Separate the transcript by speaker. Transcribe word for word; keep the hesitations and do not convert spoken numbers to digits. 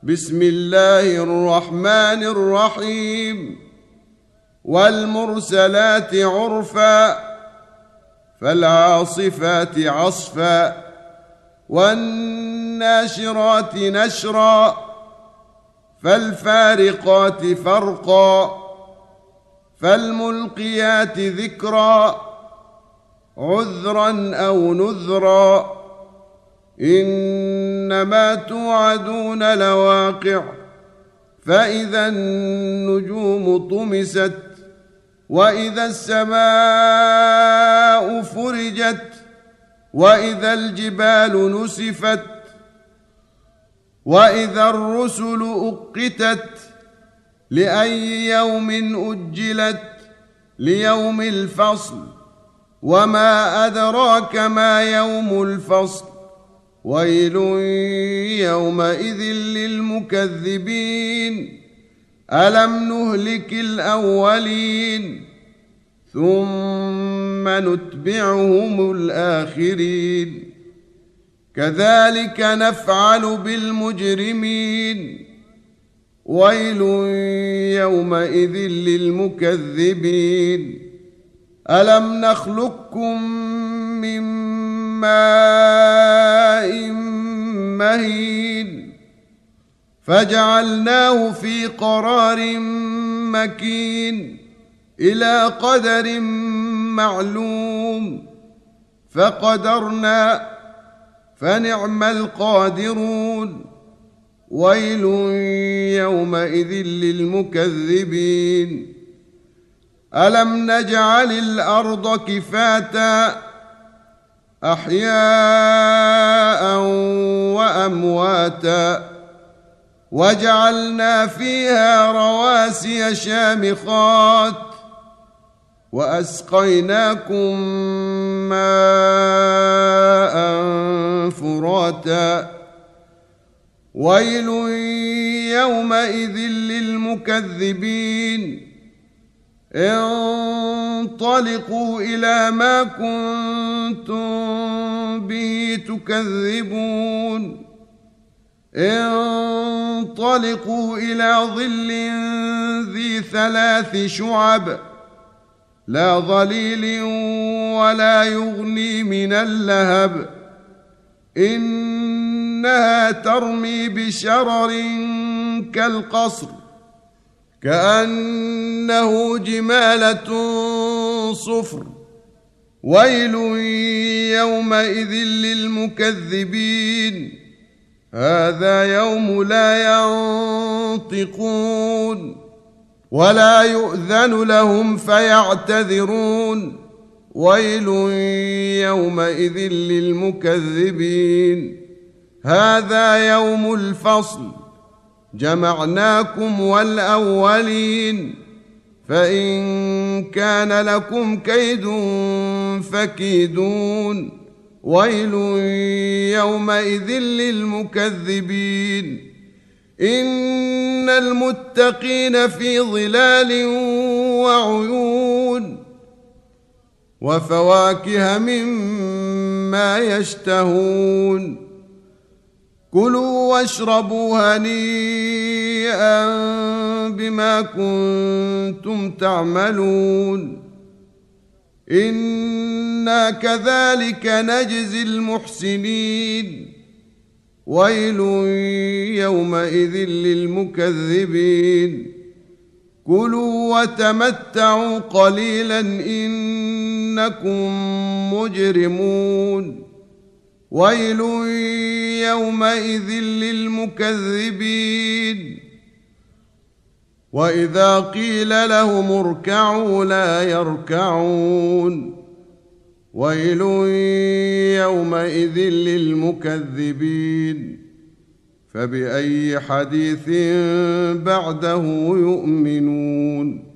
Speaker 1: بسم الله الرحمن الرحيم والمرسلات عرفا فالعاصفات عصفا والناشرات نشرا فالفارقات فرقا فالملقيات ذكرا عذرا أو نذرا إنما توعدون لواقع فإذا النجوم طمست وإذا السماء فرجت وإذا الجبال نسفت وإذا الرسل أقتت لأي يوم أجلت ليوم الفصل وما أدراك ما يوم الفصل ويل يومئذ للمكذبين ألم نهلك الأولين ثم نتبعهم الآخرين كذلك نفعل بالمجرمين ويل يومئذ للمكذبين ألم نخلقكم من ماء مهين فجعلناه في قرار مكين إلى قدر معلوم فقدرنا فنعم القادرون ويل يومئذ للمكذبين ألم نجعل الأرض كفاتا أحياء وأمواتا وجعلنا فيها رواسي شامخات وأسقيناكم ماء فراتا ويل يومئذ للمكذبين انطلقوا إلى ما كنتم به تكذبون انطلقوا إلى ظل ذي ثلاث شعب لا ظليل ولا يغني من اللهب إنها ترمي بشرر كالقصر كأنه جمالة صفر ويل يومئذ للمكذبين هذا يوم لا ينطقون ولا يؤذن لهم فيعتذرون ويل يومئذ للمكذبين هذا يوم الفصل جمعناكم والأولين فإن كان لكم كيد فكيدون ويل يومئذ للمكذبين إن المتقين في ظلال وعيون وفواكه مما يشتهون كلوا واشربوا هنيئا بما كنتم تعملون إنا كذلك نجزي المحسنين ويل يومئذ للمكذبين كلوا وتمتعوا قليلا إنكم مجرمون ويل يومئذ للمكذبين وإذا قيل لهم اركعوا لا يركعون ويل يومئذ للمكذبين فبأي حديث بعده يؤمنون